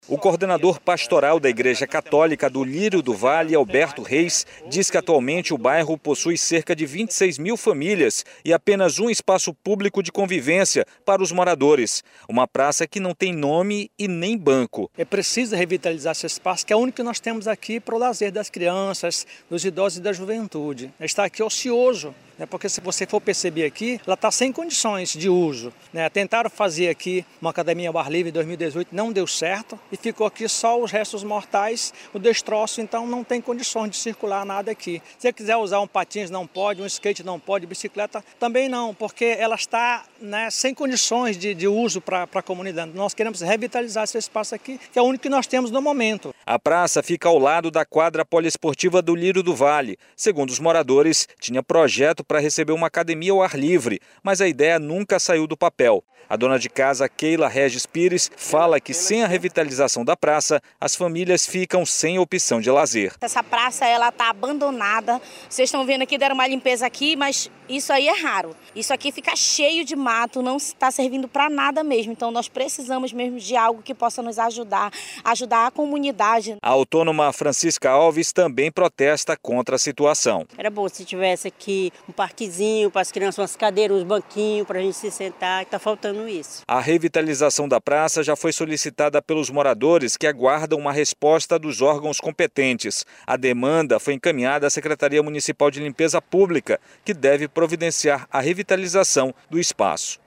O coordenador pastoral da Igreja Católica do Lírio do Vale, Alberto Reis, diz que atualmente o bairro possui cerca de 26 mil famílias e apenas um espaço público de convivência para os moradores. Uma praça que não tem nome e nem banco. É preciso revitalizar esse espaço, que é o único que nós temos aqui para o lazer das crianças, dos idosos e da juventude. Está aqui ocioso, porque se você for perceber aqui, ela está sem condições de uso. Tentaram fazer aqui uma academia ao ar livre em 2018, não deu certo e ficou aqui só os restos mortais, o destroço, então não tem condições de circular nada aqui. Se você quiser usar um patins não pode, um skate não pode, bicicleta também não, porque ela está sem condições de uso para a comunidade. Nós queremos revitalizar esse espaço aqui, que é o único que nós temos no momento. A praça fica ao lado da quadra poliesportiva do Lírio do Vale. Segundo os moradores, tinha projeto para receber uma academia ao ar livre, mas a ideia nunca saiu do papel. A dona de casa, Keila Regis Pires, fala que sem a revitalização da praça, as famílias ficam sem opção de lazer. Essa praça ela está abandonada. Vocês estão vendo aqui, deram uma limpeza aqui, mas isso aí é raro. Isso aqui fica cheio de mato, não está servindo para nada mesmo. Então nós precisamos mesmo de algo que possa nos ajudar a comunidade. A autônoma Francisca Alves também protesta contra a situação. Era bom se tivesse aqui um parquezinho para as crianças, umas cadeiras, uns banquinhos para a gente se sentar, está faltando isso. A revitalização da praça já foi solicitada pelos moradores que aguardam uma resposta dos órgãos competentes. A demanda foi encaminhada à Secretaria Municipal de Limpeza Pública, que deve providenciar a revitalização do espaço.